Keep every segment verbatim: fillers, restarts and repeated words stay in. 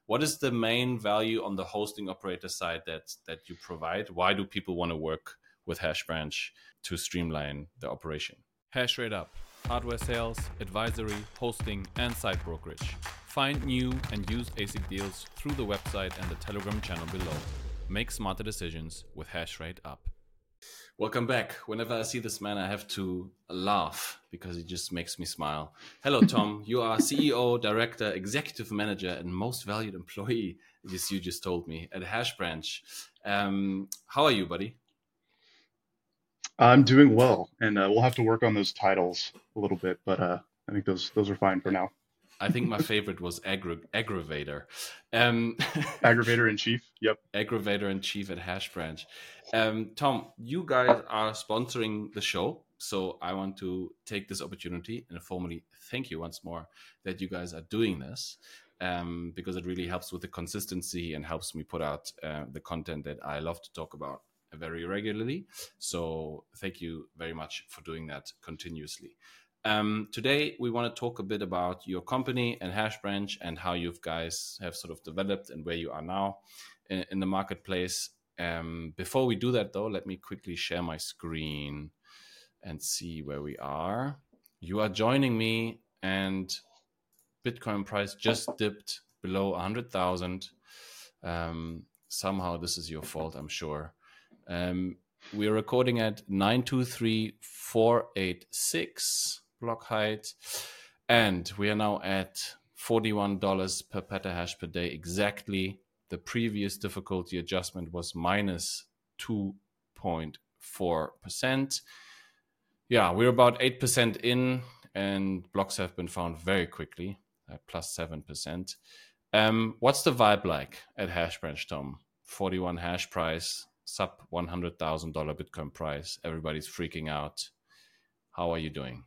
what is the main value on the hosting operator side that that you provide? Why do people want to work with HashBranch to streamline the operation? HashRate Up, hardware sales, advisory, hosting, and site brokerage. Find new and used A S I C deals through the website and the Telegram channel below. Make smarter decisions with HashRate Up. Welcome back. Whenever I see this man, I have to laugh because he just makes me smile. Hello, Tom. You are C E O, Director, Executive Manager, and Most Valued Employee, as you just told me, at HashBranch. Um, how are you, buddy? I'm doing well, and uh, we'll have to work on those titles a little bit, but uh, I think those those are fine for now. I think my favorite was aggra- aggravator. Um, aggravator in chief. Yep. Aggravator in chief at HashBranch. Um, Tom, you guys are sponsoring the show, so I want to take this opportunity and formally thank you once more that you guys are doing this, um, because it really helps with the consistency and helps me put out uh, the content that I love to talk about very regularly. So thank you very much for doing that continuously. Um, today, we want to talk a bit about your company and HashBranch and how you guys have sort of developed and where you are now in, in the marketplace. Um, before we do that, though, let me quickly share my screen and see where we are. You are joining me, and Bitcoin price just dipped below one hundred thousand. Um, somehow this is your fault, I'm sure. Um, we're recording at nine two three four eight six block height, and we are now at forty-one dollars per petahash per day exactly. The previous difficulty adjustment was minus two point four percent. Yeah, we're about eight percent in, and blocks have been found very quickly at plus seven percent. Um, what's the vibe like at HashBranch, Tom? forty-one hash price, sub one hundred thousand dollars Bitcoin price. Everybody's freaking out. How are you doing?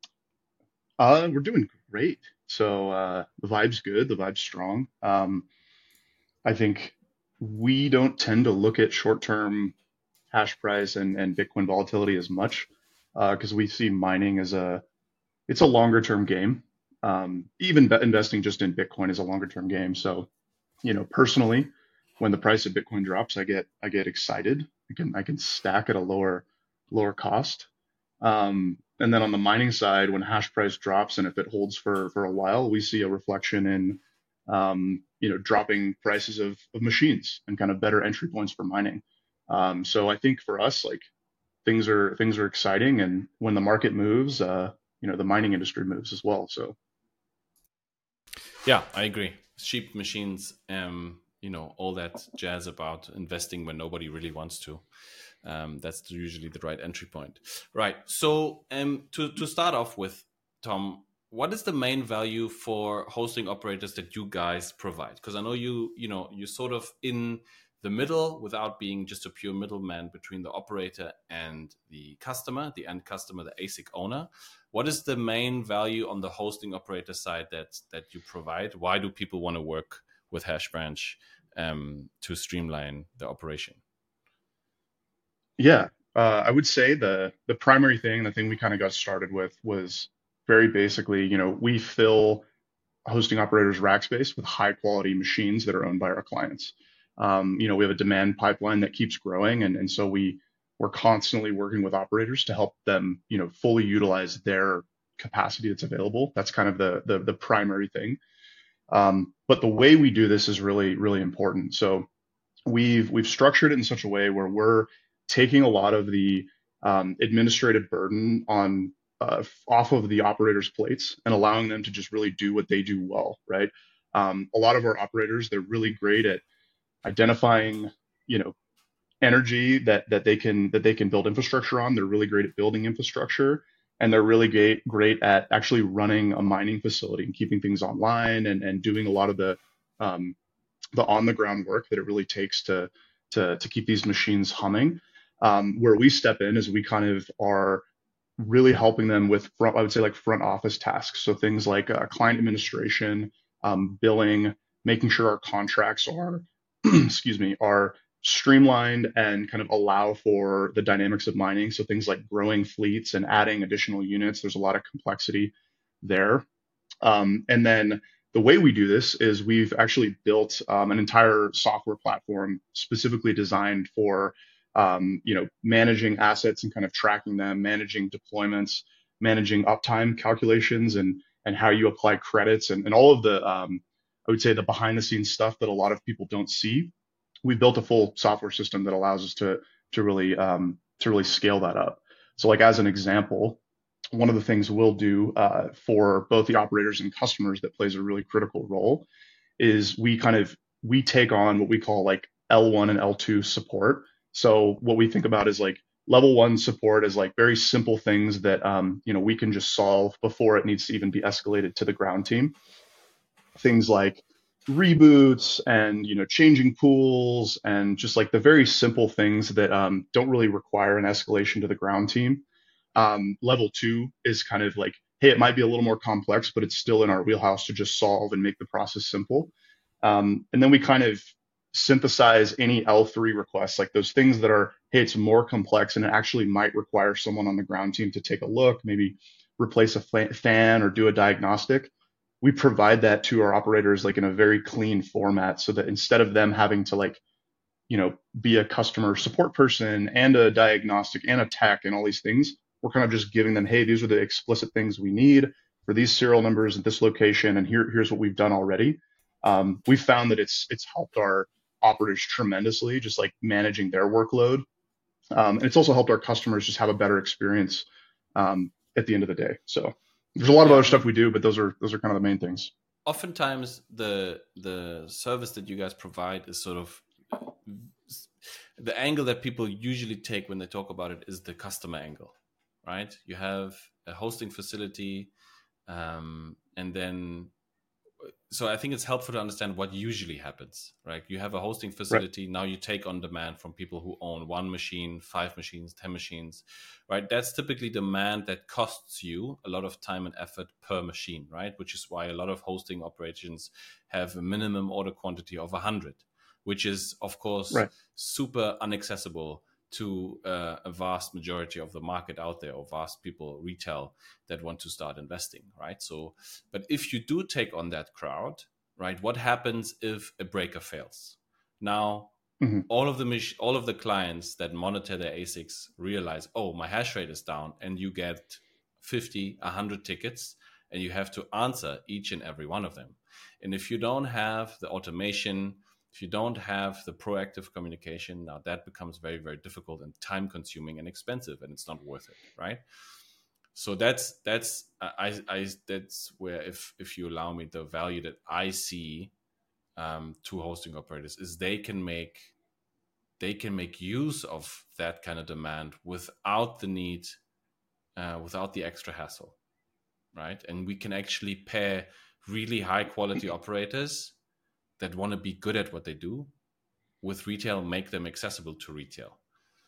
Uh, we're doing great. So uh, the vibe's good. The vibe's strong. Um, I think we don't tend to look at short-term hash price and, and Bitcoin volatility as much because uh, we see mining as a it's a longer-term game. Um, even be- investing just in Bitcoin is a longer-term game. So, you know, personally, when the price of Bitcoin drops, I get I get excited. I can I can stack at a lower lower cost. Um, and then on the mining side, when hash price drops and if it holds for for a while, we see a reflection in um, you know dropping prices of, of machines and kind of better entry points for mining. Um, so I think for us, like things are things are exciting, and when the market moves, uh, you know the mining industry moves as well. So yeah, I agree. Cheap machines. Um, you know, all that jazz about investing when nobody really wants to. Um, that's usually the right entry point. Right. So um, to, to start off with, Tom, what is the main value for hosting operators that you guys provide? Because I know you, you know, you're sort of in the middle without being just a pure middleman between the operator and the customer, the end customer, the A S I C owner. What is the main value on the hosting operator side that that you provide? Why do people want to work with HashBranch um, to streamline the operation? yeah, uh, I would say the the primary thing, the thing we kind of got started with was very basically, you know, we fill hosting operators rack space with high quality machines that are owned by our clients. Um, you know, we have a demand pipeline that keeps growing, and and so we we're constantly working with operators to help them, you know, fully utilize their capacity that's available. That's kind of the the, the primary thing. Um, but the way we do this is really, really important. So we've we've structured it in such a way where we're taking a lot of the um, administrative burden on uh, off of the operators' plates and allowing them to just really do what they do well, right? Um, a lot of our operators, they're really great at identifying, you know, energy that that they can that they can build infrastructure on. They're really great at building infrastructure, and they're really great great at actually running a mining facility and keeping things online and and doing a lot of the um, the on the ground work that it really takes to to to keep these machines humming. Um, where we step in is we kind of are really helping them with front, I would say like front office tasks. So things like uh, client administration, um, billing, making sure our contracts are, excuse me, are streamlined and kind of allow for the dynamics of mining. So things like growing fleets and adding additional units. There's a lot of complexity there. Um, and then the way we do this is we've actually built um, an entire software platform specifically designed for um, you know managing assets and kind of tracking them, managing deployments, managing uptime calculations, and and how you apply credits and, and all of the um, I would say the behind the scenes stuff that a lot of people don't see. We built a full software system that allows us to to really um, to really scale that up. So like as an example, one of the things we'll do uh, for both the operators and customers that plays a really critical role is we kind of we take on what we call like L one and L two support. So what we think about is like level one support is like very simple things that um, you know we can just solve before it needs to even be escalated to the ground team. Things like reboots and you know changing pools and just like the very simple things that um, don't really require an escalation to the ground team. Um, level two is kind of like, hey, it might be a little more complex, but it's still in our wheelhouse to just solve and make the process simple. Um, and then we kind of synthesize any L three requests, like those things that are, hey, it's more complex and it actually might require someone on the ground team to take a look, maybe replace a fan or do a diagnostic. We provide that to our operators like in a very clean format so that instead of them having to like, you know, be a customer support person and a diagnostic and a tech and all these things, we're kind of just giving them, hey, these are the explicit things we need for these serial numbers at this location, and here, here's what we've done already. Um, we found that it's it's helped our operators tremendously, just like managing their workload, um, and it's also helped our customers just have a better experience um, at the end of the day. So there's a lot of Yeah, other I mean, stuff we do, but those are those are kind of the main things. oftentimes the the service that you guys provide is sort of the angle that people usually take when they talk about it is the customer angle, right? You have a hosting facility, um, and then so I think it's helpful to understand what usually happens, right? You have a hosting Right. facility. Now you take on demand from people who own one machine, five machines, ten machines, right? That's typically demand that costs you a lot of time and effort per machine, right? Which is why a lot of hosting operations have a minimum order quantity of one hundred, which is, of course, Right. super inaccessible to uh, a vast majority of the market out there, or vast people retail that want to start investing, right? So, but if you do take on that crowd, right, what happens if a breaker fails? Now, Mm-hmm. all of the mach- all of the clients that monitor their A S I Cs realize, oh, my hash rate is down, and you get fifty, one hundred tickets, and you have to answer each and every one of them. And if you don't have the automation, if you don't have the proactive communication, now that becomes very, very difficult and time consuming and expensive, and it's not worth it, right? So that's that's I, I that's where, if if you allow me, the value that I see um, to hosting operators is they can make they can make use of that kind of demand without the need, uh, without the extra hassle, right? And we can actually pair really high quality operators that want to be good at what they do with retail, make them accessible to retail.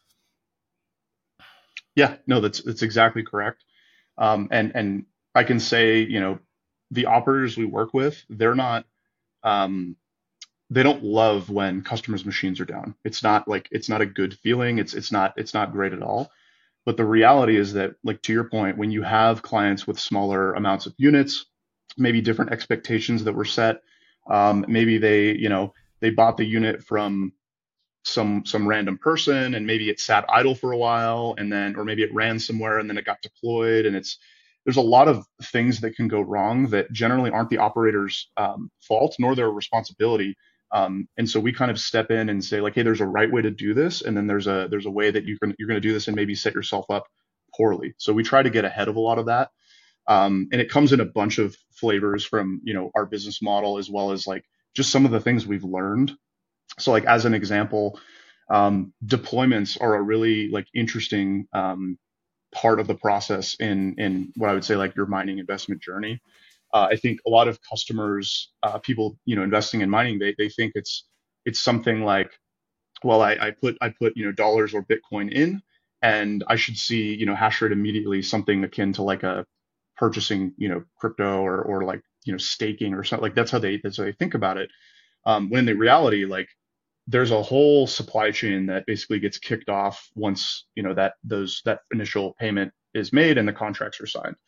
Yeah. No, that's that's exactly correct. Um, and and I can say, you know, the operators we work with, they're not um, they don't love when customers' machines are down. It's not like it's not a good feeling. It's it's not it's not great at all. But the reality is that, like to your point, when you have clients with smaller amounts of units, maybe different expectations that were set, um, maybe they, you know, they bought the unit from some some random person and maybe it sat idle for a while and then or maybe it ran somewhere and then it got deployed and it's there's a lot of things that can go wrong that generally aren't the operator's um, fault nor their responsibility. Um, and so we kind of step in and say like, hey, there's a right way to do this, and then there's a there's a way that you can you're going to do this and maybe set yourself up poorly. So we try to get ahead of a lot of that, um, and it comes in a bunch of flavors from you know our business model as well as like just some of the things we've learned. So like as an example, um, deployments are a really like interesting um, part of the process in in what I would say like your mining investment journey. Uh, I think a lot of customers, uh, people you know investing in mining, they they think it's it's something like, well, I, I put I put you know dollars or Bitcoin in, and I should see you know hash rate immediately, something akin to like a purchasing you know crypto or or like you know staking or something like that's how they that's how they think about it. Um, when in the reality, like there's a whole supply chain that basically gets kicked off once you know that those that initial payment is made and the contracts are signed.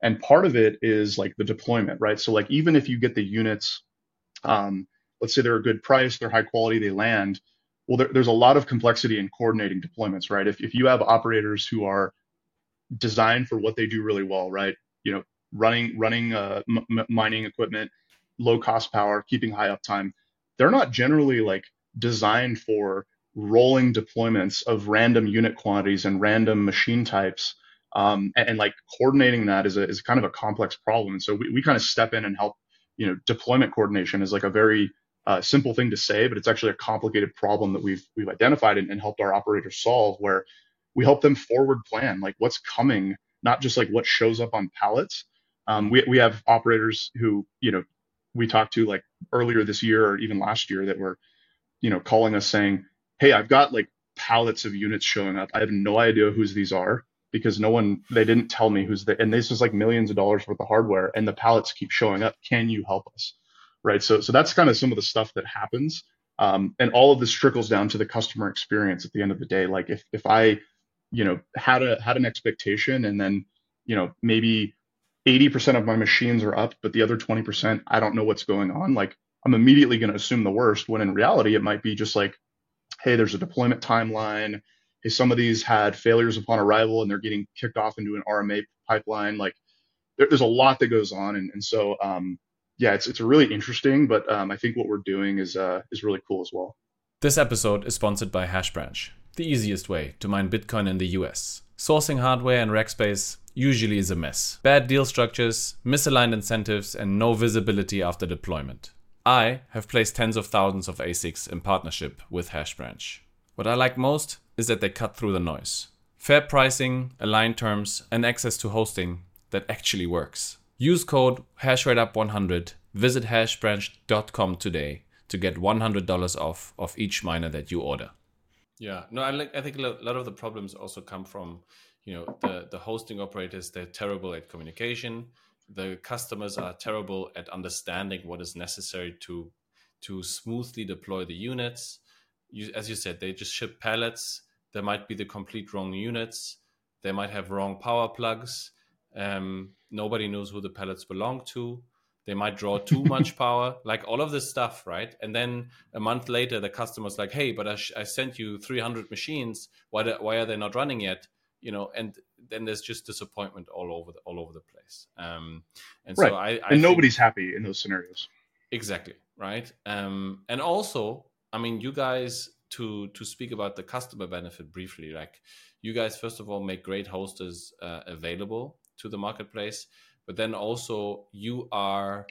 And part of it is like the deployment, right? So like even if you get the units, um, let's say they're a good price, they're high quality, they land. Well, there, there's a lot of complexity in coordinating deployments, right? If if you have operators who are designed for what they do really well, right? You know, running running uh, m- mining equipment, low cost power, keeping high uptime. They're not generally like designed for rolling deployments of random unit quantities and random machine types. Um, and, and like coordinating that is a is kind of a complex problem. And so we, we kind of step in and help. You know, deployment coordination is like a very uh, simple thing to say, but it's actually a complicated problem that we've we've identified and, and helped our operators solve, where we help them forward plan like what's coming, not just like what shows up on pallets. Um, Mm. we we have operators who, you know, we talked to like earlier this year or even last year that were, you know, calling us saying, "Hey, I've got like pallets of units showing up. I have no idea whose these are because no one, they didn't tell me who's the, and this is like millions of dollars worth of hardware and the pallets keep showing up. Can you help us?" Right. So, so that's kind of some of the stuff that happens. Um, and all of this trickles down to the customer experience at the end of the day. Like if, if I, you know, had a, had an expectation and then, you know, maybe eighty percent of my machines are up, but the other twenty percent, I don't know what's going on. Like I'm immediately going to assume the worst when in reality, it might be just like, hey, there's a deployment timeline. Hey, some of these had failures upon arrival and they're getting kicked off into an R M A pipeline. Like there, there's a lot that goes on. And, and so, um, yeah, it's, it's really interesting, but um, I think what we're doing is, uh, is really cool as well. This episode is sponsored by HashBranch, the easiest way to mine Bitcoin in the U S. Sourcing hardware and rack space usually is a mess. Bad deal structures, misaligned incentives, and no visibility after deployment. I have placed tens of thousands of A SICs in partnership with HashBranch. What I like most is that they cut through the noise. Fair pricing, aligned terms, and access to hosting that actually works. Use code HashRateUp one hundred, visit hashbranch dot com today to get one hundred dollars off of each miner that you order. Yeah, no, I like. I think a lot of the problems also come from, you know, the the hosting operators. They're terrible at communication. The customers are terrible at understanding what is necessary to to smoothly deploy the units. You, as you said, they just ship pallets. There might be the complete wrong units. They might have wrong power plugs. Um, nobody knows who the pallets belong to. They might draw too much power, like all of this stuff, right? And then a month later, the customer's like, "Hey, but I, sh- I sent you three hundred machines. Why, do- why are they not running yet?" You know, and then there's just disappointment all over the, all over the place. Um, and Right. so I, I and nobody's think, happy in those scenarios. exactly, right. Um, and also, I mean, you guys, to to speak about the customer benefit briefly, like you guys, first of all, make great hosters uh, available to the marketplace. But then also you are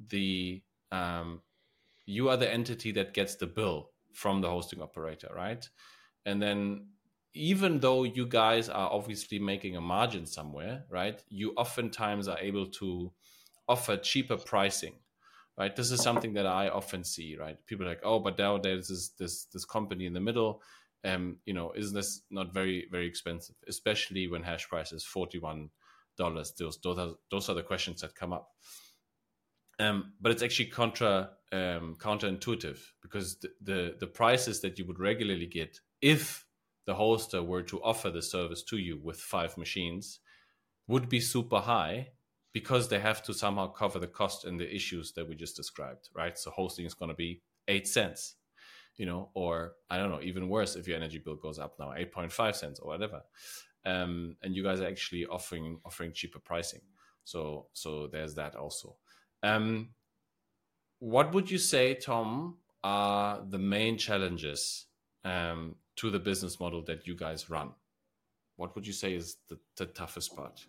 the um, you are the entity that gets the bill from the hosting operator, right? And then even though you guys are obviously making a margin somewhere, right? You oftentimes are able to offer cheaper pricing, right? This is something that I often see, right? People are like, "Oh, but now there's this this this company in the middle. Um, you know, isn't this not very very expensive, especially when hash price is forty-one dollars?" Those those are those are the questions that come up. Um, but it's actually contra um, counterintuitive because the, the the prices that you would regularly get if the hoster were to offer the service to you with five machines would be super high because they have to somehow cover the cost and the issues that we just described, right? So hosting is going to be eight cents, you know, or I don't know, even worse if your energy bill goes up now, eight point five cents or whatever. Um, and you guys are actually offering offering cheaper pricing. So so there's that also. Um, what would you say, Tom, are the main challenges um, to the business model that you guys run? What would you say is the, the toughest part?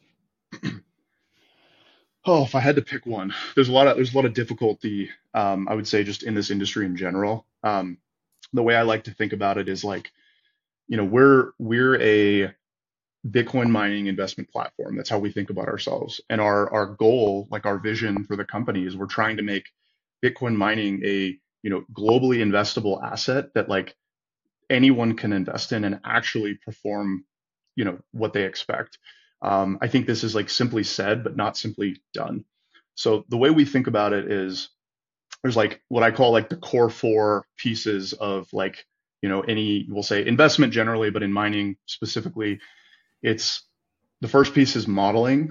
Oh, if I had to pick one, there's a lot of there's a lot of difficulty. Um, I would say just in this industry in general. Um, the way I like to think about it is like, you know, we're we're a Bitcoin mining investment platform. That's how we think about ourselves. And our our goal, like our vision for the company, is we're trying to make Bitcoin mining a, you know, globally investable asset that like anyone can invest in and actually perform, you know, what they expect. Um, I think this is like simply said, but not simply done. So the way we think about it is there's like what I call like the core four pieces of like, you know, any, we'll say investment generally, but in mining specifically, it's the first piece is modeling.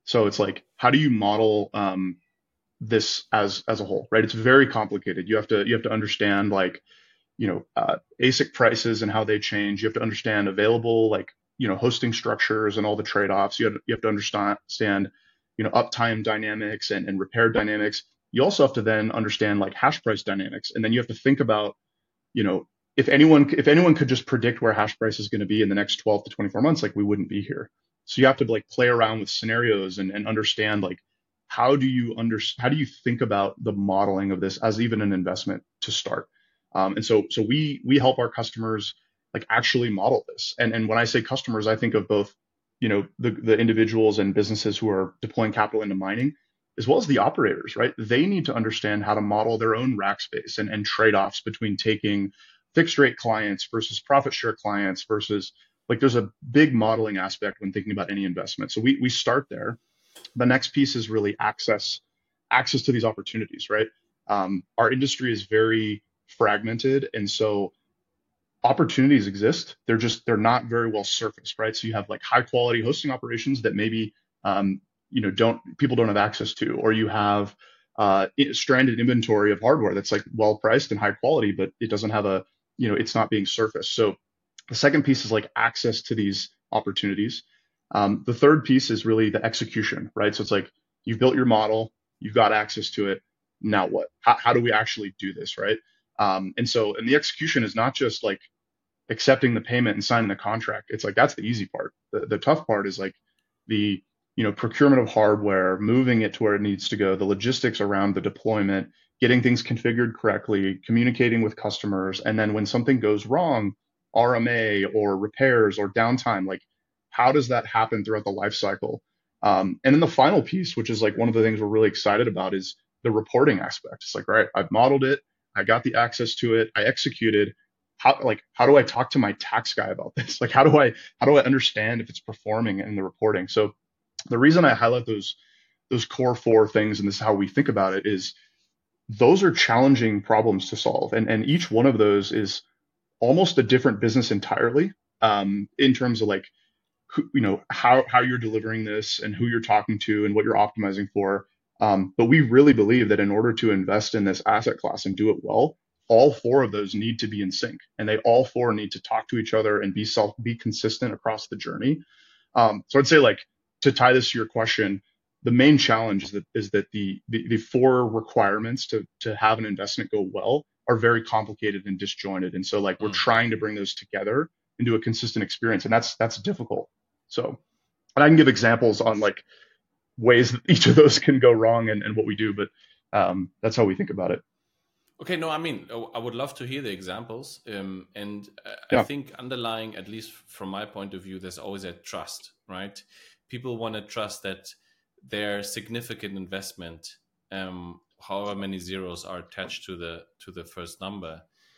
So it's like, how do you model um, this as as a whole, right? It's very complicated. You have to you have to understand like, you know, uh, A S I C prices and how they change. You have to understand available like, you know, hosting structures and all the trade-offs. You have, you have to understand, you know, uptime dynamics and, and repair dynamics. You also have to then understand like hash price dynamics. And then you have to think about, you know, if anyone, if anyone could just predict where hash price is going to be in the next twelve to twenty-four months, like we wouldn't be here. So you have to like play around with scenarios and, and understand like, how do you under, how do you think about the modeling of this as even an investment to start? Um, and so, so we, we help our customers like actually model this. And, and when I say customers, I think of both, you know, the, the individuals and businesses who are deploying capital into mining, as well as the operators, right? They need to understand how to model their own rack space and, and trade-offs between taking fixed rate clients versus profit share clients versus like, there's a big modeling aspect when thinking about any investment. So we, we start there. The next piece is really access, access to these opportunities, right? Um, our industry is very fragmented. And so opportunities exist. They're just, they're not very well surfaced, right? So you have like high quality hosting operations that maybe, um, you know, don't, people don't have access to, or you have uh, stranded inventory of hardware that's like well priced and high quality, but it doesn't have a, you know, it's not being surfaced. So the second piece is like access to these opportunities. Um, the third piece is really the execution, right? So it's like, you've built your model, you've got access to it. Now what? How, how do we actually do this, right? Um, and so, and the execution is not just like accepting the payment and signing the contract. It's like, that's the easy part. The, the tough part is like the, you know, procurement of hardware, moving it to where it needs to go, the logistics around the deployment, getting things configured correctly, communicating with customers. And then when something goes wrong, R M A or repairs or downtime, like how does that happen throughout the life cycle? Um, and then the final piece, which is like one of the things we're really excited about, is the reporting aspect. It's like, all right, I've modeled it, I got the access to it, I executed. How, like, how do I talk to my tax guy about this? Like, how do I, how do I understand if it's performing in the reporting? So the reason I highlight those, those core four things, and this is how we think about it, is those are challenging problems to solve. And, and each one of those is almost a different business entirely, um, in terms of like, who, you know, how, how you're delivering this and who you're talking to and what you're optimizing for. Um, but we really believe that in order to invest in this asset class and do it well, all four of those need to be in sync, and they all four need to talk to each other and be self, be consistent across the journey. Um, so I'd say, like, to tie this to your question, the main challenge is that is that the the, the four requirements to to have an investment go well are very complicated and disjointed. And so like we're mm. trying to bring those together into a consistent experience, and that's that's difficult. So, and I can give examples on like ways that each of those can go wrong and, and what we do, but um, that's how we think about it. Okay, no, I mean, I would love to hear the examples. Um, and Yeah. I think underlying, at least from my point of view, there's always a trust, right? People want to trust that their significant investment, um, however many zeros are attached to the to the first number,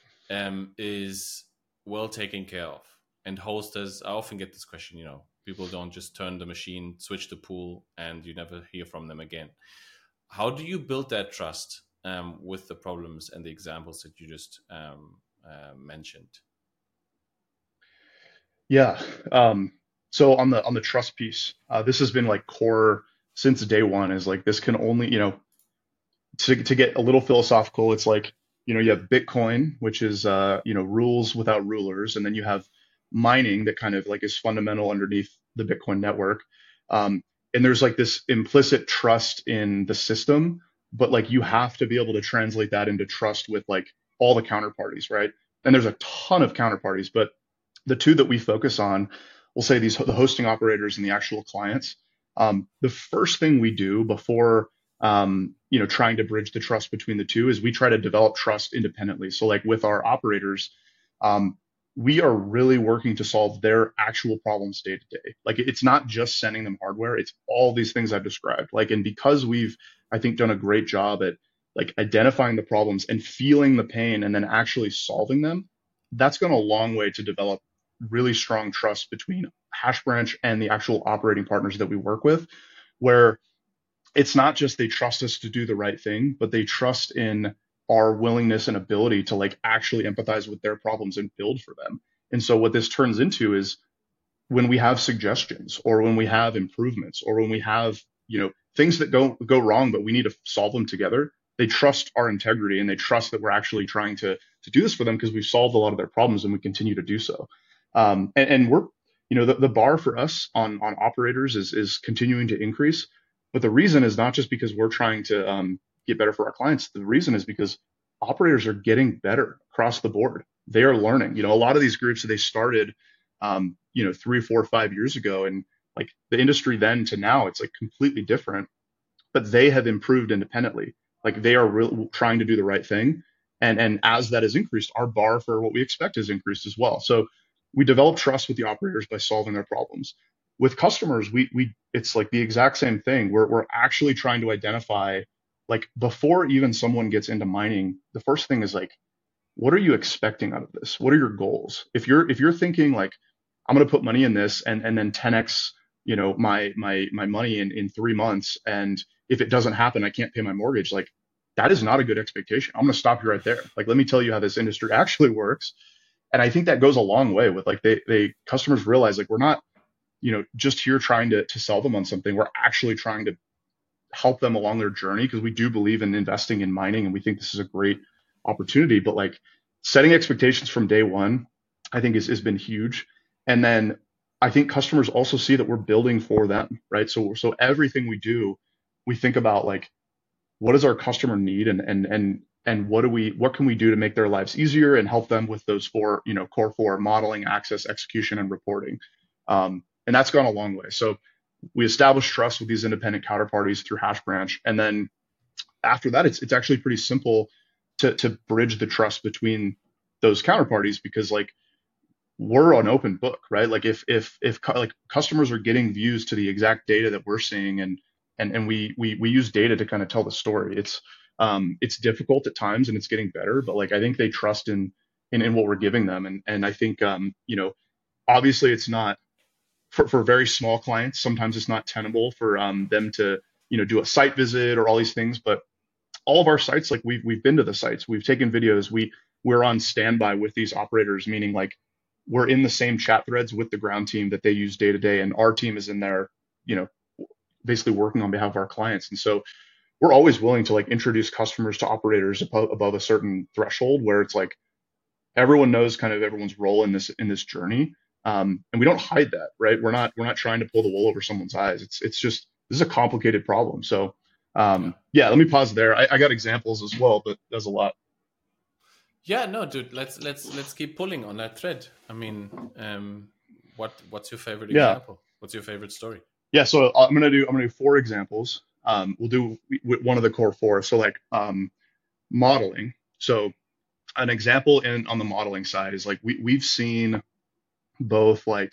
um, is well taken care of. And hosters, I often get this question, you know, people don't just turn the machine, switch the pool, and you never hear from them again. How do you build that trust um, with the problems and the examples that you just um, uh, mentioned? Yeah. Um, so on the on the trust piece, uh, this has been like core since day one. Is like this can only, you know, to to get a little philosophical, it's like, you know, you have Bitcoin, which is uh, you know, rules without rulers, and then you have mining that kind of like is fundamental underneath the Bitcoin network. Um, and there's like this implicit trust in the system, but like you have to be able to translate that into trust with like all the counterparties, right? And there's a ton of counterparties, but the two that we focus on, we'll say these, the hosting operators and the actual clients. Um, the first thing we do before, um, you know, trying to bridge the trust between the two is we try to develop trust independently. So like with our operators, um, we are really working to solve their actual problems day to day. Like it's not just sending them hardware, it's all these things I've described. Like, and because we've, I think, done a great job at like identifying the problems and feeling the pain and then actually solving them, that's gone a long way to develop really strong trust between HashBranch and the actual operating partners that we work with, where it's not just they trust us to do the right thing, but they trust in our willingness and ability to like actually empathize with their problems and build for them. And so what this turns into is when we have suggestions or when we have improvements or when we have you know, things that go go wrong, but we need to solve them together. They trust our integrity and they trust that we're actually trying to to do this for them because we've solved a lot of their problems and we continue to do so. Um, and, and we're, you know, the, the bar for us on on operators is is continuing to increase. But the reason is not just because we're trying to um, get better for our clients. The reason is because operators are getting better across the board. They are learning. You know, a lot of these groups, they started, um, you know, three, four, five years ago, and like the industry then to now, it's like completely different. But they have improved independently. Like they are really trying to do the right thing, and and as that has increased, our bar for what we expect has increased as well. So we develop trust with the operators by solving their problems. With customers, we we it's like the exact same thing. We're we're actually trying to identify, like before even someone gets into mining, the first thing is like, what are you expecting out of this? What are your goals? If you're if you're thinking like, I'm going to put money in this and and then ten x, you know, my my my money in in three months, and if it doesn't happen, I can't pay my mortgage. Like that is not a good expectation. I'm going to stop you right there. Like let me tell you how this industry actually works. And I think that goes a long way with like they they customers realize like we're not, you know, just here trying to to sell them on something. We're actually trying to help them along their journey because we do believe in investing in mining and we think this is a great opportunity. But like setting expectations from day one, I think is has been huge. And then I think customers also see that we're building for them, right? So so everything we do, we think about like what does our customer need and and and and what do we what can we do to make their lives easier and help them with those four, you know, core four: modeling, access, execution, and reporting. Um, and that's gone a long way. So we establish trust with these independent counterparties through HashBranch. And then after that, it's it's actually pretty simple to to bridge the trust between those counterparties because like we're an open book, right? Like if if if like customers are getting views to the exact data that we're seeing, and and and we we we use data to kind of tell the story. It's um it's difficult at times and it's getting better, but like I think they trust in in, in what we're giving them. And and I think um you know, obviously it's not for, for very small clients, sometimes it's not tenable for um them to, you know, do a site visit or all these things, but all of our sites, like we've we've been to the sites, we've taken videos, we we're on standby with these operators, meaning like we're in the same chat threads with the ground team that they use day to day, and our team is in there, you know, basically working on behalf of our clients. And so we're always willing to like introduce customers to operators above, above a certain threshold where it's like everyone knows kind of everyone's role in this in this journey, um, and we don't hide that, right? We're not we're not trying to pull the wool over someone's eyes. It's it's just this is a complicated problem. So um, yeah, let me pause there. I, I got examples as well, but there's a lot. Yeah, no, dude. Let's let's let's keep pulling on that thread. I mean, um, what what's your favorite Yeah. example? What's your favorite story? Yeah, so I'm gonna do I'm gonna do four examples. Um, we'll do w- one of the core four. So like um, modeling. So an example in on the modeling side is like we we've seen both like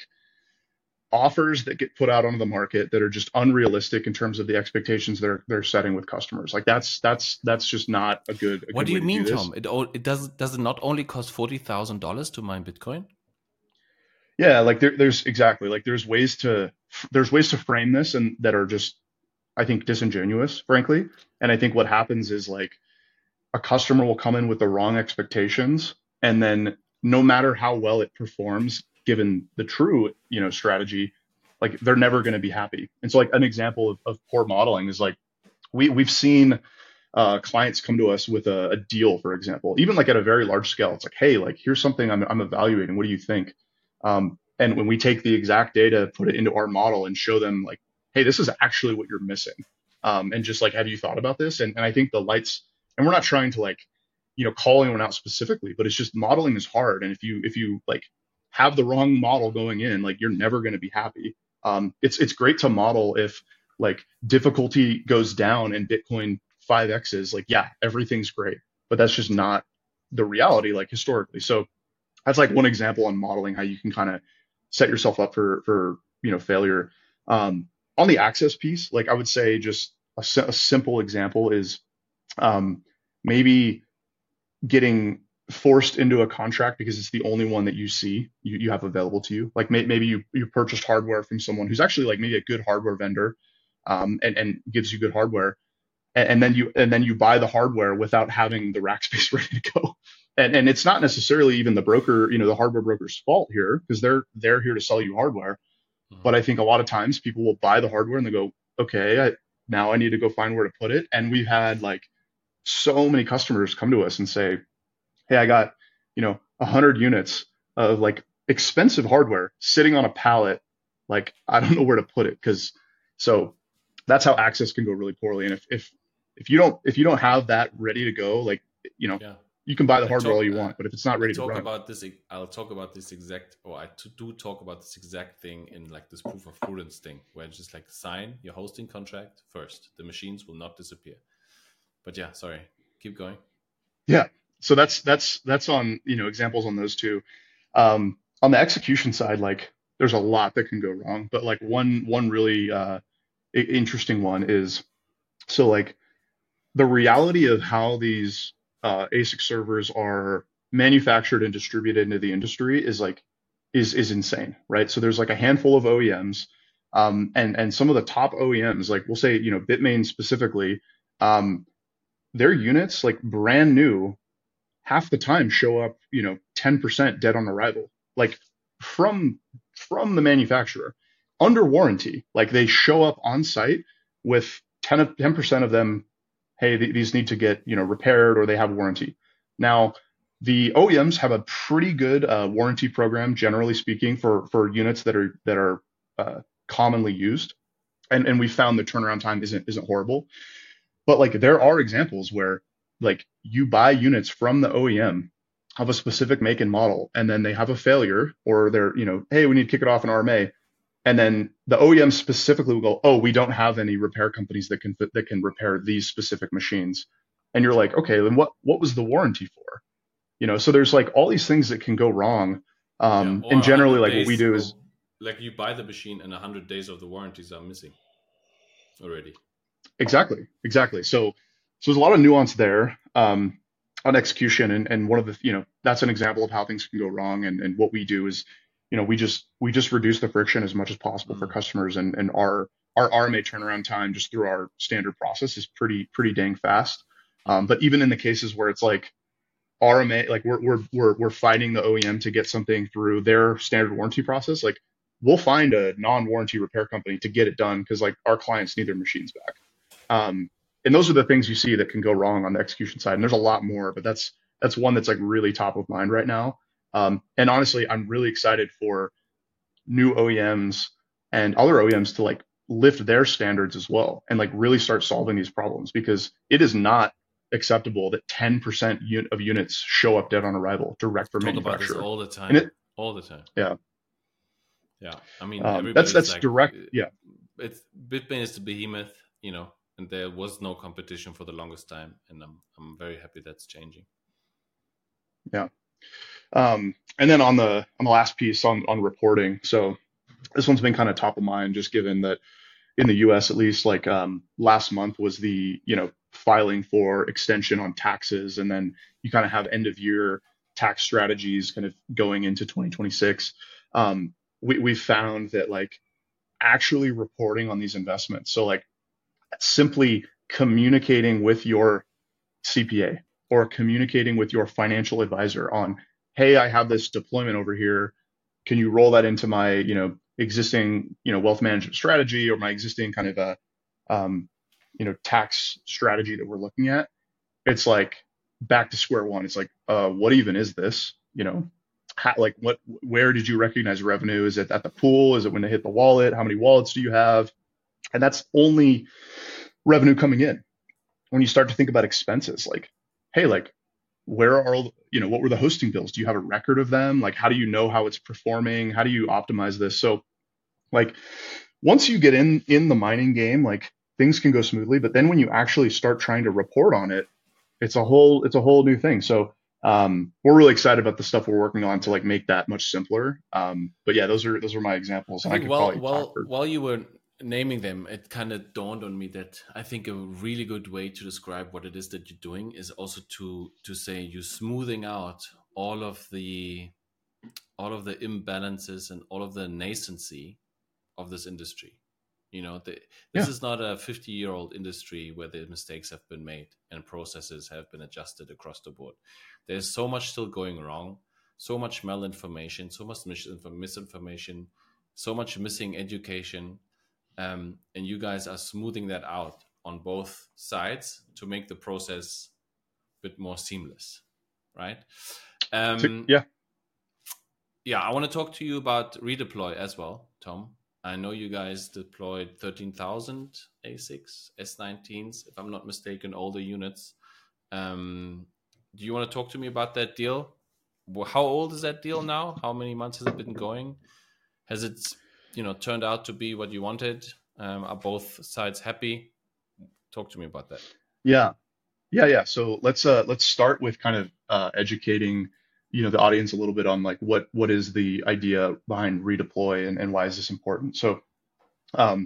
offers that get put out onto the market that are just unrealistic in terms of the expectations they're they're setting with customers. Like that's that's that's just not a good. A What good do way you to mean, do this. Tom? It all, it does does it not only cost forty thousand dollars to mine Bitcoin? Yeah, like there, there's exactly like there's ways to there's ways to frame this and that are just, I think, disingenuous, frankly. And I think what happens is like a customer will come in with the wrong expectations, and then no matter how well it performs, given the true, you know, strategy, like they're never going to be happy. And so like an example of, of poor modeling is like we we've seen uh, clients come to us with a, a deal, for example, even like at a very large scale. It's like, hey, like here's something I'm I'm evaluating. What do you think? Um, and when we take the exact data, put it into our model and show them like, hey, this is actually what you're missing. Um, and just like, have you thought about this? And, and I think the lights, and we're not trying to like, you know, call anyone out specifically, but it's just modeling is hard. And if you, if you like have the wrong model going in, like you're never going to be happy. Um, it's, it's great to model if like difficulty goes down and Bitcoin five X's, like, yeah, everything's great, but that's just not the reality, like historically. So that's like one example on modeling how you can kind of set yourself up for, for, you know, failure. Um, on the access piece, like I would say just a, a simple example is um, maybe getting forced into a contract because it's the only one that you see you, you have available to you. Like may, maybe you, you purchased hardware from someone who's actually like maybe a good hardware vendor um, and, and gives you good hardware. And, and then you and then you buy the hardware without having the rack space ready to go. And, and it's not necessarily even the broker, you know, the hardware broker's fault here because they're they're here to sell you hardware. Mm-hmm. But I think a lot of times people will buy the hardware and they go, okay, I, now I need to go find where to put it. And we've had like so many customers come to us and say, hey, I got, you know, a hundred units of like expensive hardware sitting on a pallet. Like, I don't know where to put it. Cause so that's how access can go really poorly. And if, if, if you don't, if you don't have that ready to go, like, you know, Yeah. you can buy the I hardware talk, all you uh, want, but if it's not ready I to talk run, about this. I'll talk about this exact, or I t- do talk about this exact thing in like this proof of prudence thing, where it's just like sign your hosting contract first. The machines will not disappear. But yeah, sorry, keep going. yeah. So that's, that's, that's on, you know, examples on those two. Um, on the execution side, like there's a lot that can go wrong, but like one, one really, uh, i- interesting one is, so like the reality of how these uh, A S I C servers are manufactured and distributed into the industry is like is is insane, right? So there's like a handful of O E Ms, um, and and some of the top O E Ms, like we'll say, you know, Bitmain specifically, um, their units, like brand new, half the time show up, you know, ten percent dead on arrival, like from from the manufacturer under warranty. Like they show up on site with ten of ten percent of them, hey, th- these need to get, you know, repaired or they have warranty. Now, the O E Ms have a pretty good uh, warranty program, generally speaking, for for units that are that are uh, commonly used, and and we found the turnaround time isn't isn't horrible. But like there are examples where like you buy units from the O E M of a specific make and model, and then they have a failure, or they're, you know, hey, we need to kick it off in R M A. And then the O E M specifically will go, oh, we don't have any repair companies that can that can repair these specific machines. And you're like, okay, then what what was the warranty for? You know, so there's like all these things that can go wrong. Yeah, Um, or and a generally, hundred like what we days, do or is like you buy the machine and a hundred days of the warranties are missing already. exactly, exactly. So so there's a lot of nuance there, um, on execution, and and one of the, you know, that's an example of how things can go wrong. And and what we do is, you know, we just we just reduce the friction as much as possible for Mm. customers, and and our our R M A turnaround time just through our standard process is pretty pretty dang fast. Um, Mm-hmm. but even in the cases where it's like R M A, like we're we're we're we're fighting the O E M to get something through their standard warranty process, like we'll find a non-warranty repair company to get it done because like our clients need their machines back. Um, and those are the things you see that can go wrong on the execution side. And there's a lot more, but that's that's one that's like really top of mind right now. Um, and honestly, I'm really excited for new O E Ms and other O E Ms to like lift their standards as well and like really start solving these problems, because it is not acceptable that ten percent un- of units show up dead on arrival direct from Talk about this manufacturer. all the And time, it, all the time. yeah, Yeah, I mean, um, that's everybody's that's like, direct. uh, Yeah, it's Bitmain is the behemoth, you know, and there was no competition for the longest time, and I'm I'm very happy that's changing. yeah. Um, and then on the on the last piece on on reporting, so this one's been kind of top of mind, just given that in the U S at least, like um, last month was the, you know, filing for extension on taxes, and then you kind of have end of year tax strategies kind of going into twenty twenty-six. Um, we we found that like actually reporting on these investments, so like simply communicating with your C P A or communicating with your financial advisor on, hey, I have this deployment over here. Can you roll that into my, you know, existing, you know, wealth management strategy or my existing kind of a, um, you know, tax strategy that we're looking at? It's like back to square one. It's like, uh, what even is this? You know, how, like what, where did you recognize revenue? Is it at the pool? Is it when they hit the wallet? How many wallets do you have? And that's only revenue coming in. When you start to think about expenses, like, hey, like, where are all, you know, what were the hosting bills? Do you have a record of them? Like, how do you know how it's performing? How do you optimize this? So like once you get in in the mining game, like things can go smoothly, but then when you actually start trying to report on it, it's a whole it's a whole new thing. So um, we're really excited about the stuff we're working on to like make that much simpler. Um, but yeah, those are those are my examples. I And I think could while probably talk while for while you were naming them, it kind of dawned on me that I think a really good way to describe what it is that you're doing is also to to say you're smoothing out all of the all of the imbalances and all of the nascency of this industry. You know, the, this yeah, is not a fifty year old industry where the mistakes have been made and processes have been adjusted across the board. There's so much still going wrong, so much malinformation, so much misinformation, so much missing education. um, and you guys are smoothing that out on both sides to make the process a bit more seamless, right? Um, yeah. Yeah, I want to talk to you about redeploy as well, Tom. I know you guys deployed thirteen thousand A six S nineteens, if I'm not mistaken, older units. Um, do you want to talk to me about that deal? How old is that deal now? How many months has it been going? Has it, you know, turned out to be what you wanted? Um, are both sides happy? Talk to me about that. Yeah. Yeah. Yeah. So let's uh let's start with kind of uh educating, you know, the audience a little bit on like what what is the idea behind redeploy and, and why is this important? So um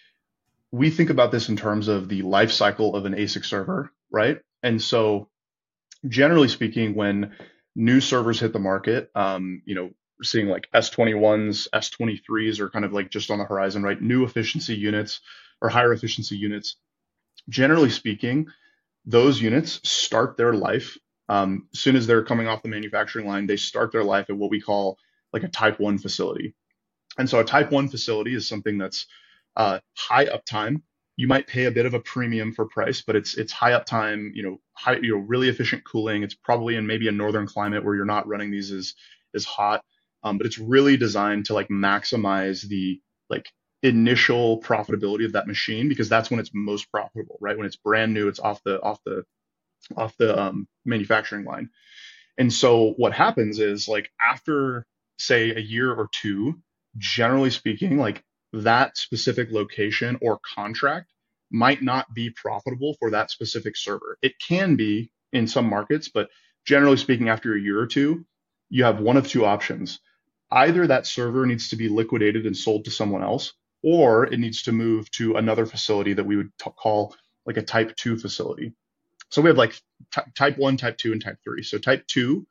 we think about this in terms of the life cycle of an A SIC server, right? And so generally speaking, when new servers hit the market, um, you know, we're seeing like S twenty-ones, S twenty-threes are kind of like just on the horizon, right? New efficiency units or higher efficiency units. Generally speaking, those units start their life um, as soon as they're coming off the manufacturing line. They start their life at what we call like a type one facility. And so a type one facility is something that's uh, high uptime. You might pay a bit of a premium for price, but it's it's high uptime, you know, high, you know, really efficient cooling. It's probably in maybe a northern climate where you're not running these as as hot, um, but it's really designed to like maximize the like initial profitability of that machine, because that's when it's most profitable, right? When it's brand new, it's off the off the off the um, manufacturing line. And so what happens is like after say a year or two, generally speaking, like that specific location or contract might not be profitable for that specific server. It can be in some markets, but generally speaking, after a year or two, you have one of two options. Either that server needs to be liquidated and sold to someone else, or it needs to move to another facility that we would t- call like a type two facility. So we have like t- type one, type two, and type three. So type two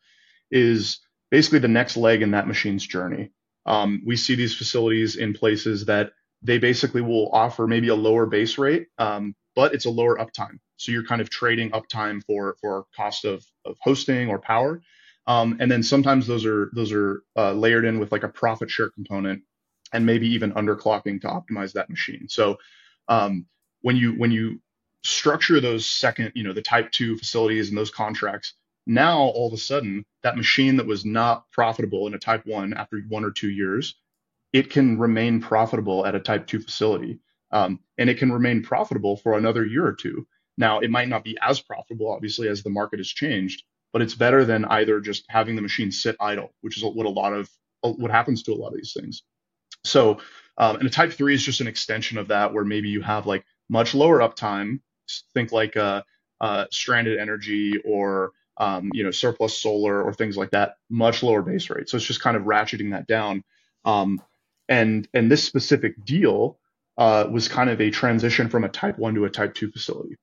is basically the next leg in that machine's journey. Um, we see these facilities in places that they basically will offer maybe a lower base rate, um, but it's a lower uptime. So you're kind of trading uptime for for cost of, of hosting or power. Um, and then sometimes those are those are uh, layered in with like a profit share component and maybe even underclocking to optimize that machine. So um, when you when you structure those second, you know, the type two facilities and those contracts, now all of a sudden that machine that was not profitable in a type one after one or two years, it can remain profitable at a type two facility. Um, and it can remain profitable for another year or two. Now, it might not be as profitable, obviously, as the market has changed, but it's better than either just having the machine sit idle, which is what a lot of what happens to a lot of these things. So, um, and a type three is just an extension of that, where maybe you have like much lower uptime. Think like uh, uh, stranded energy or um, you know, surplus solar or things like that, much lower base rate. So it's just kind of ratcheting that down. Um, and and this specific deal uh, was kind of a transition from a type one to a type two facility.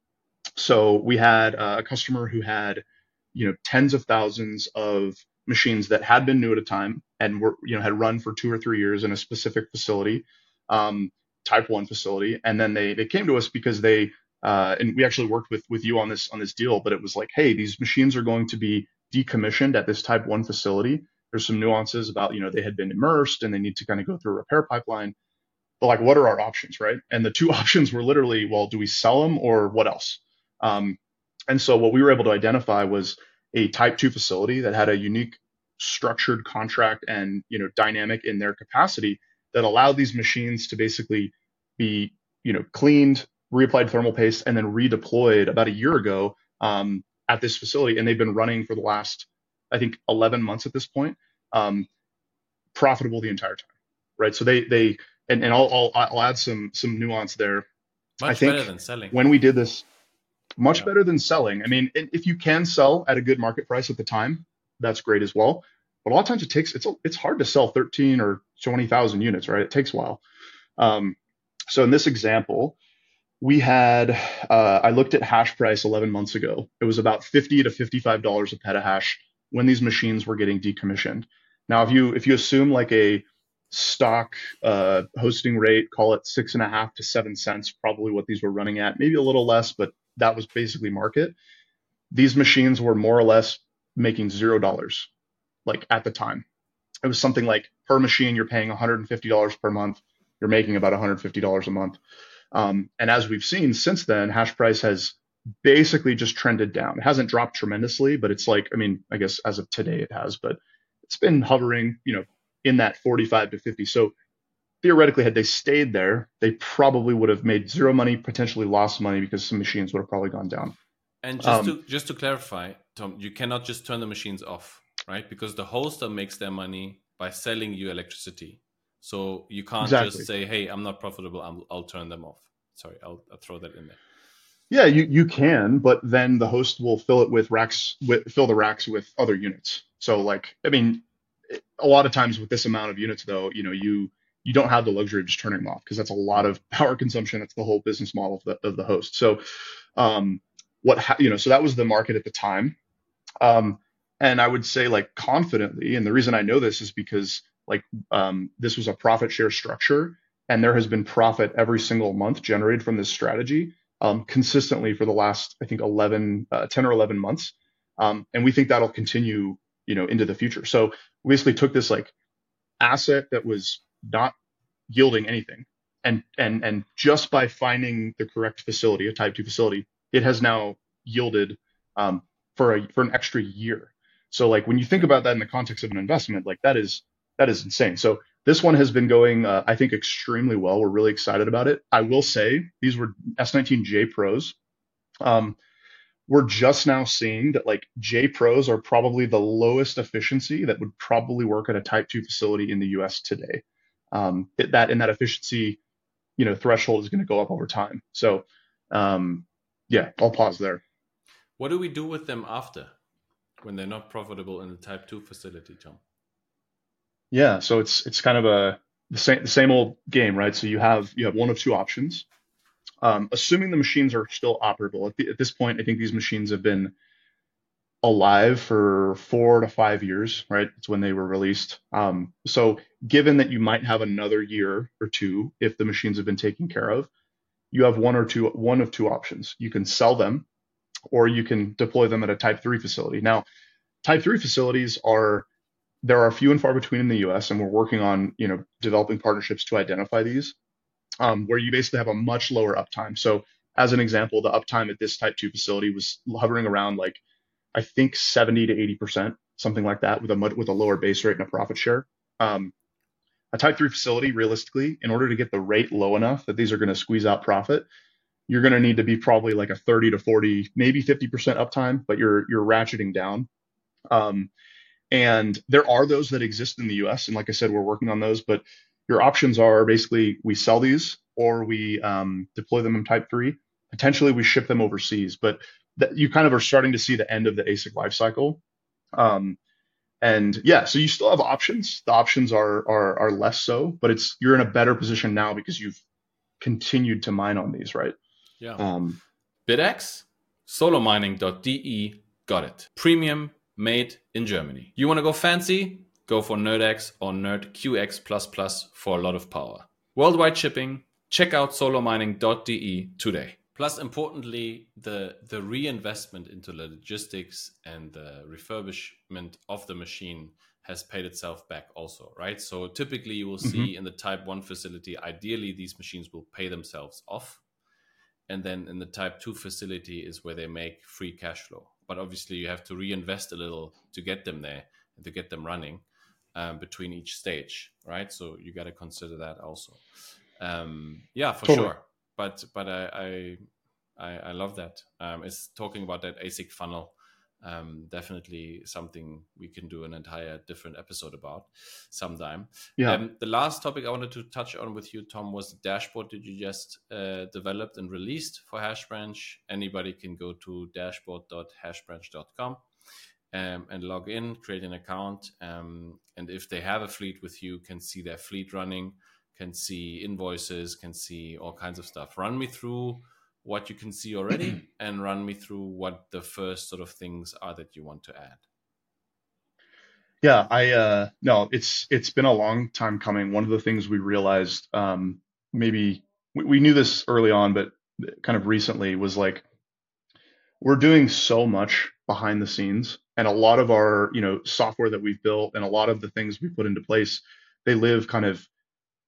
So we had uh, a customer who had, you know, tens of thousands of machines that had been new at a time and were, you know, had run for two or three years in a specific facility, um, type one facility. And then they they came to us because they Uh, and we actually worked with with you on this on this deal, but it was like, hey, these machines are going to be decommissioned at this type one facility. There's some nuances about, you know, they had been immersed and they need to kind of go through a repair pipeline. But like, what are our options, right? And the two options were literally, well, do we sell them or what else? Um, and so what we were able to identify was a type two facility that had a unique structured contract and, you know, dynamic in their capacity that allowed these machines to basically be, you know, cleaned, reapplied thermal paste, and then redeployed about a year ago um, at this facility. And they've been running for the last, I think, eleven months at this point, um, profitable the entire time, right? So they, they and, and I'll, I'll, I'll add some, some nuance there. Much I think better than selling. When we did this, much Yeah. better than selling. I mean, if you can sell at a good market price at the time, that's great as well. But a lot of times it takes, it's, it's hard to sell thirteen or twenty thousand units, right? It takes a while. Um, so in this example, we had, uh, I looked at hash price eleven months ago. It was about fifty to fifty-five dollars a petahash when these machines were getting decommissioned. Now, if you if you assume like a stock uh, hosting rate, call it six and a half to seven cents, probably what these were running at, maybe a little less, but that was basically market. These machines were more or less making zero dollars, like at the time. It was something like per machine, you're paying one hundred fifty dollars per month. you're making about one hundred fifty dollars a month. Um, and as we've seen since then, hash price has basically just trended down. It hasn't dropped tremendously, but it's like, I mean, I guess as of today it has, but it's been hovering, you know, in that forty-five to fifty. So theoretically, had they stayed there, they probably would have made zero money, potentially lost money because some machines would have probably gone down. And just um, to just to clarify, Tom, you cannot just turn the machines off, right? Because the hoster makes their money by selling you electricity. So you can't exactly. just say, "Hey, I'm not profitable. I'll, I'll turn them off." Sorry, I'll, I'll throw that in there. Yeah, you, you can, but then the host will fill it with racks, with, fill the racks with other units. So like, I mean, a lot of times with this amount of units, though, you know, you you don't have the luxury of just turning them off because that's a lot of power consumption. That's the whole business model of the of the host. So, um, what ha- you know, so that was the market at the time, um, and I would say like confidently, and the reason I know this is because like um, this was a profit share structure, and there has been profit every single month generated from this strategy um, consistently for the last I think eleven, uh, ten or eleven months, um, and we think that'll continue, you know, into the future. So we basically took this like asset that was not yielding anything, and and and just by finding the correct facility, a type two facility, it has now yielded um, for a for an extra year. So like when you think about that in the context of an investment, like that is that is insane. So this one has been going, uh, I think, extremely well. We're really excited about it. I will say these were S nineteen J Pros. Um, we're just now seeing that like J Pros are probably the lowest efficiency that would probably work at a type two facility in the U S today. Um, that and that efficiency, you know, threshold is going to go up over time. So, um, yeah, I'll pause there. What do we do with them after when they're not profitable in the type two facility, Tom? Yeah, so it's it's kind of a the same the same old game, right? So you have you have one of two options. Um, assuming the machines are still operable at, the, at this point, I think these machines have been alive for four to five years, right? It's when they were released. Um, so given that you might have another year or two, if the machines have been taken care of, you have one or two, one of two options. You can sell them or you can deploy them at a type three facility. Now, type three facilities are, there are few and far between in the U S, and we're working on, you know, developing partnerships to identify these, um, where you basically have a much lower uptime. So as an example, the uptime at this type two facility was hovering around like, I think seventy to eighty percent, something like that, with a with a lower base rate and a profit share. Um, a type three facility, realistically, in order to get the rate low enough that these are going to squeeze out profit, you're going to need to be probably like a thirty to forty, maybe fifty percent uptime, but you're you're ratcheting down. Um, and there are those that exist in the U S, and like I said, we're working on those. But your options are basically we sell these or we um, deploy them in type three. Potentially, we ship them overseas, but that you kind of are starting to see the end of the A S I C life cycle. Um, and yeah, so you still have options. The options are, are, are less so, but it's, you're in a better position now because you've continued to mine on these, right? Yeah. Um, BitX, solo mining dot d e, got it. Premium, made in Germany. You want to go fancy? Go for NerdX or NerdQX plus plus for a lot of power. Worldwide shipping. Check out solo mining dot d e today. Plus, importantly, the, the reinvestment into the logistics and the refurbishment of the machine has paid itself back also, right? So typically you will see mm-hmm. in the type one facility, ideally these machines will pay themselves off. And then in the type two facility is where they make free cash flow. But obviously you have to reinvest a little to get them there and to get them running um, between each stage, right? So you got to consider that also. Um, yeah, for totally. Sure. But but I, I I love that. Um, it's talking about that A S I C funnel. Um, definitely something we can do an entire different episode about sometime. Yeah. Um, the last topic I wanted to touch on with you, Tom, was the dashboard that you just uh, developed and released for HashBranch. Anybody can go to dashboard dot hashbranch dot com um, and log in, create an account, um, and if they have a fleet with you, can see their fleet running, can see invoices, can see all kinds of stuff. Run me through what you can see already and run me through what the first sort of things are that you want to add. Yeah, I, uh, no, it's, it's been a long time coming. One of the things we realized, um, maybe we, we knew this early on, but kind of recently was like, we're doing so much behind the scenes, and a lot of our, you know, software that we've built and a lot of the things we put into place, they live kind of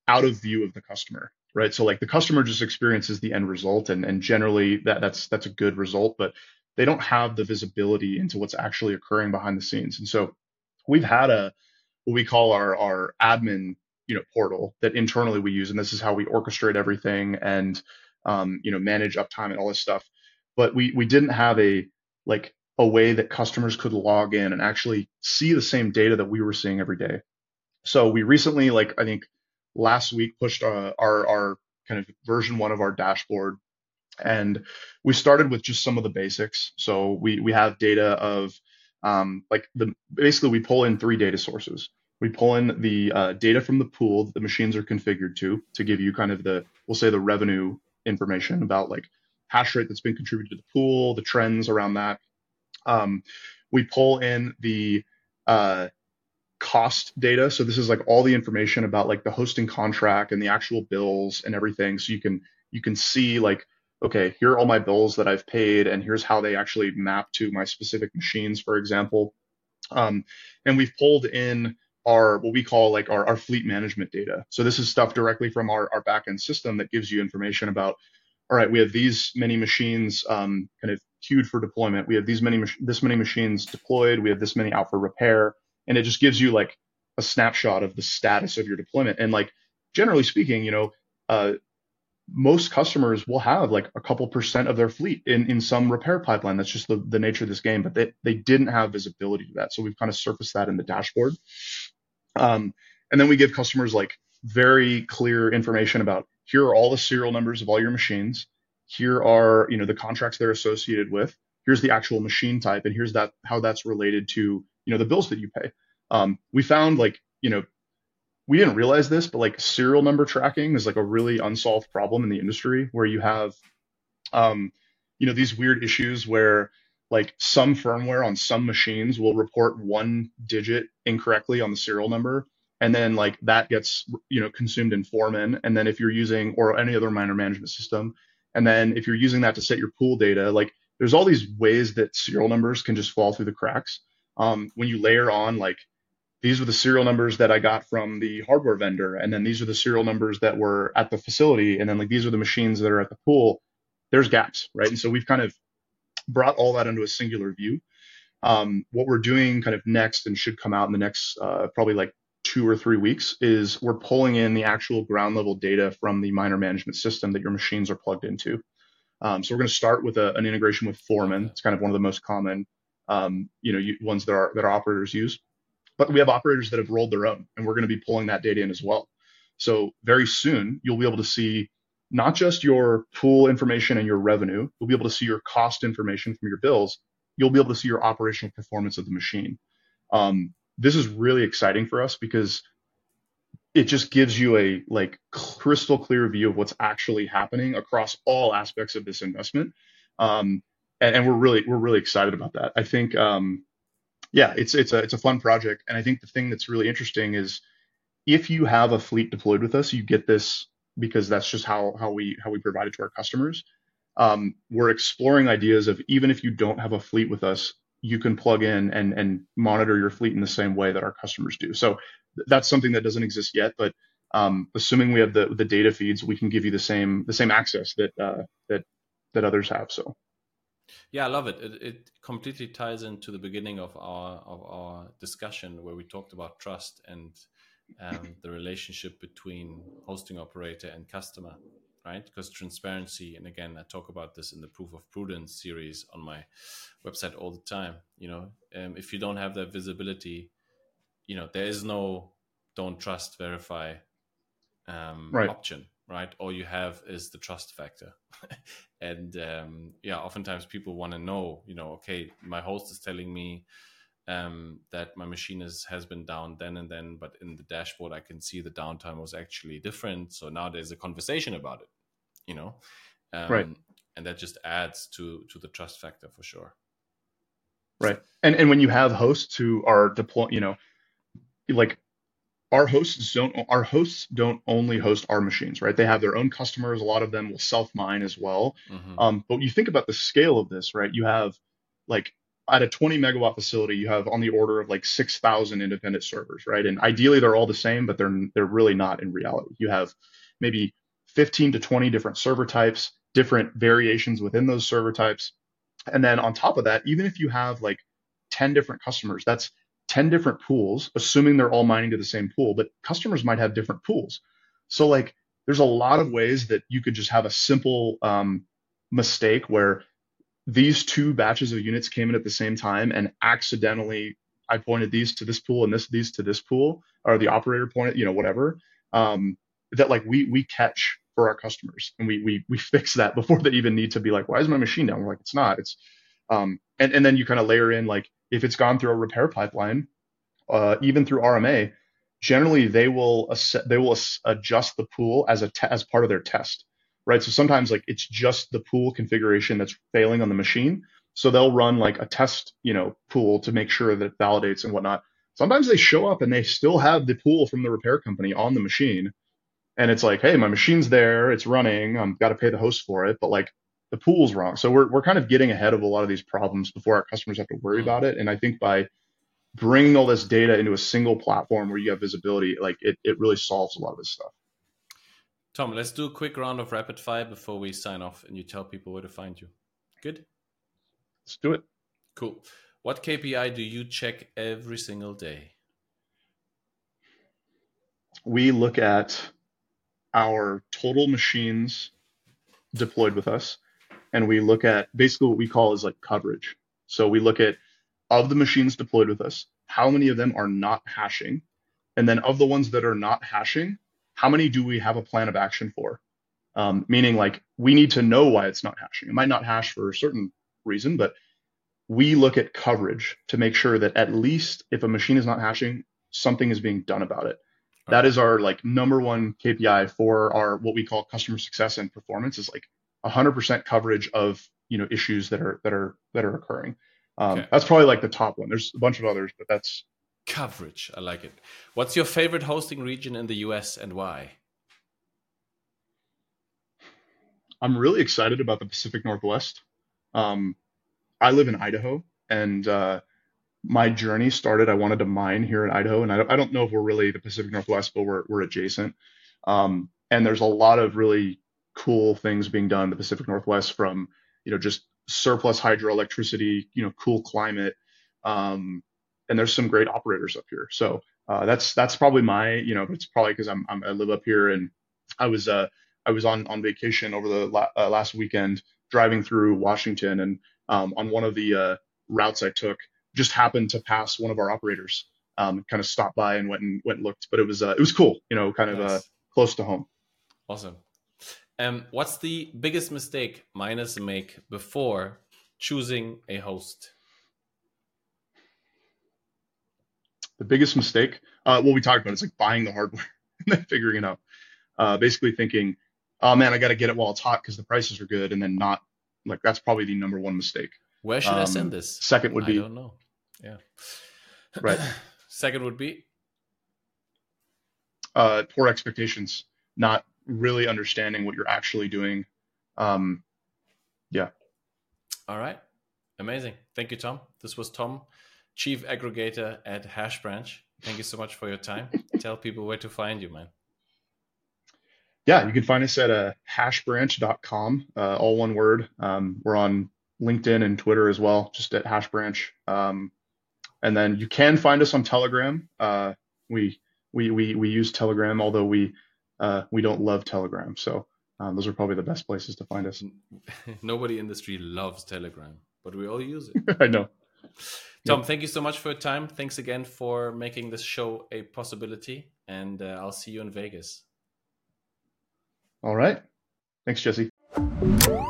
out of view of the customer, right? So like the customer just experiences the end result, and and generally that that's that's a good result, but they don't have the visibility into what's actually occurring behind the scenes. And so we've had a what we call our our admin, you know, portal that internally we use, and this is how we orchestrate everything and um, you know, manage uptime and all this stuff. But we we didn't have a like a way that customers could log in and actually see the same data that we were seeing every day. So we recently, like I think last week, pushed uh, our our kind of version one of our dashboard, and we started with just some of the basics. So we we have data of um, like the basically we pull in three data sources. We pull in the uh, data from the pool that the machines are configured to to give you kind of the, we'll say, the revenue information about like hash rate that's been contributed to the pool, the trends around that. Um, we pull in the uh, cost data. So this is like all the information about like the hosting contract and the actual bills and everything. So you can you can see like, okay, here are all my bills that I've paid, and here's how they actually map to my specific machines, for example. Um, and we've pulled in our what we call like our, our fleet management data. So this is stuff directly from our, our backend system that gives you information about, all right, we have these many machines um, kind of queued for deployment. We have these many this many machines deployed. We have this many out for repair, and it just gives you like a snapshot of the status of your deployment. And like generally speaking, you know, uh, most customers will have like a couple percent of their fleet in, in some repair pipeline. That's just the, the nature of this game, but they, they didn't have visibility to that. So we've kind of surfaced that in the dashboard. Um, and then we give customers like very clear information about, here are all the serial numbers of all your machines. Here are, you know, the contracts they're associated with. Here's the actual machine type, and here's that how that's related to, you know, the bills that you pay. Um, we found like, you know, we didn't realize this, but like serial number tracking is like a really unsolved problem in the industry, where you have, um, you know, these weird issues where like some firmware on some machines will report one digit incorrectly on the serial number, and then like that gets, you know, consumed in Foreman. And then if you're using, or any other miner management system, and then if you're using that to set your pool data, like there's all these ways that serial numbers can just fall through the cracks. Um, when you layer on like, these were the serial numbers that I got from the hardware vendor, and then these are the serial numbers that were at the facility, and then like these are the machines that are at the pool, there's gaps, right? And so we've kind of brought all that into a singular view. Um, what we're doing kind of next, and should come out in the next uh, probably like two or three weeks, is we're pulling in the actual ground level data from the miner management system that your machines are plugged into. Um, so we're going to start with a, an integration with Foreman. It's kind of one of the most common, um, you know, you, ones that our that our operators use. But we have operators that have rolled their own, and we're going to be pulling that data in as well. So very soon, you'll be able to see not just your pool information and your revenue, you'll be able to see your cost information from your bills. You'll be able to see your operational performance of the machine. Um, this is really exciting for us because it just gives you a like crystal clear view of what's actually happening across all aspects of this investment. Um, and, and we're really, we're really excited about that. I think, um, Yeah, it's it's a it's a fun project, and I think the thing that's really interesting is if you have a fleet deployed with us, you get this because that's just how how we how we provide it to our customers. Um, we're exploring ideas of, even if you don't have a fleet with us, you can plug in and and monitor your fleet in the same way that our customers do. So that's something that doesn't exist yet, but um, assuming we have the the data feeds, we can give you the same the same access that uh, that that others have. So. Yeah, I love it. it. It completely ties into the beginning of our of our discussion, where we talked about trust and um, the relationship between hosting operator and customer, right? Because transparency, and again, I talk about this in the Proof of Prudence series on my website all the time. You know, um, if you don't have that visibility, you know, there is no don't trust, verify um, right. option. Right, all you have is the trust factor. And um, yeah, oftentimes people want to know, you know, okay, my host is telling me um, that my machine is, has been down then and then, but in the dashboard I can see the downtime was actually different. So now there's a conversation about it, you know, um, right. And that just adds to to the trust factor for sure. Right, and and when you have hosts who are deploying, you know, like. Our hosts don't. Our hosts don't only host our machines, right? They have their own customers. A lot of them will self mine as well. Mm-hmm. Um, but you think about the scale of this, right? You have like at a twenty megawatt facility, you have on the order of like six thousand independent servers, right? And ideally they're all the same, but they're they're really not in reality. You have maybe fifteen to twenty different server types, different variations within those server types. And then on top of that, even if you have like ten different customers, that's ten different pools, assuming they're all mining to the same pool, but customers might have different pools. So like there's a lot of ways that you could just have a simple um, mistake where these two batches of units came in at the same time and accidentally I pointed these to this pool and this these to this pool, or the operator pointed, you know, whatever, um, that like we we catch for our customers, and we we we fix that before they even need to be like, why is my machine down? We're like, it's not. It's um, and and then you kind of layer in like if it's gone through a repair pipeline, uh, even through R M A, generally they will ass- they will ass- adjust the pool as a te- as part of their test. Right. So sometimes like it's just the pool configuration that's failing on the machine. So they'll run like a test, you know, pool to make sure that it validates and whatnot. Sometimes they show up and they still have the pool from the repair company on the machine. And it's like, hey, my machine's there, it's running, I've got to pay the host for it, but like the pool's wrong. So we're we're kind of getting ahead of a lot of these problems before our customers have to worry mm. about it. And I think by bringing all this data into a single platform where you have visibility, like it it really solves a lot of this stuff. Tom, let's do a quick round of rapid fire before we sign off and you tell people where to find you. Good? Let's do it. Cool. What K P I do you check every single day? We look at our total machines deployed with us, and we look at basically what we call is like coverage. So we look at of the machines deployed with us, how many of them are not hashing? And then of the ones that are not hashing, how many do we have a plan of action for? Um, meaning like we need to know why it's not hashing. It might not hash for a certain reason, but we look at coverage to make sure that at least if a machine is not hashing, something is being done about it. Right. That is our like number one K P I for our what we call customer success and performance is like one hundred percent coverage of you know issues that are that are that are occurring. Um, okay. That's probably like the top one. There's a bunch of others, but that's coverage. I like it. What's your favorite hosting region in the U S and why? I'm really excited about the Pacific Northwest. Um, I live in Idaho, and uh, my journey started. I wanted to mine here in Idaho, and I don't, I don't know if we're really the Pacific Northwest, but we're we're adjacent. Um, and there's a lot of really cool things being done in the Pacific Northwest, from you know just surplus hydroelectricity, you know, cool climate. Um, and there's some great operators up here. So uh, that's that's probably my, you know, it's probably because I'm, I'm I live up here, and I was uh I was on on vacation over the la- uh, last weekend driving through Washington, and um, on one of the uh, routes I took, just happened to pass one of our operators. Um, kind of stopped by and went and went and looked, but it was uh, it was cool, you know, kind of nice. uh, close to home. Awesome. Um, what's the biggest mistake miners make before choosing a host? The biggest mistake, uh, what we talked about, is like buying the hardware and then figuring it out. Uh, basically thinking, oh man, I got to get it while it's hot because the prices are good, and then not like that's probably the number one mistake. Where should um, I send this? Second would be I don't know. Yeah. Right. Second would be uh, poor expectations, not really understanding what you're actually doing. Um, yeah. All right. Amazing. Thank you, Tom. This was Tom, Chief Aggregator at HashBranch. Thank you so much for your time. Tell people where to find you, man. Yeah, you can find us at uh, hash branch dot com, uh, all one word. Um, we're on LinkedIn and Twitter as well, just at HashBranch. Um, and then you can find us on Telegram. Uh, we we we we use Telegram, although we uh, we don't love Telegram. So um, those are probably the best places to find us. Nobody in the industry loves Telegram, but we all use it. I know. Tom, yep. Thank you so much for your time. Thanks again for making this show a possibility. And uh, I'll see you in Vegas. All right. Thanks, Jesse.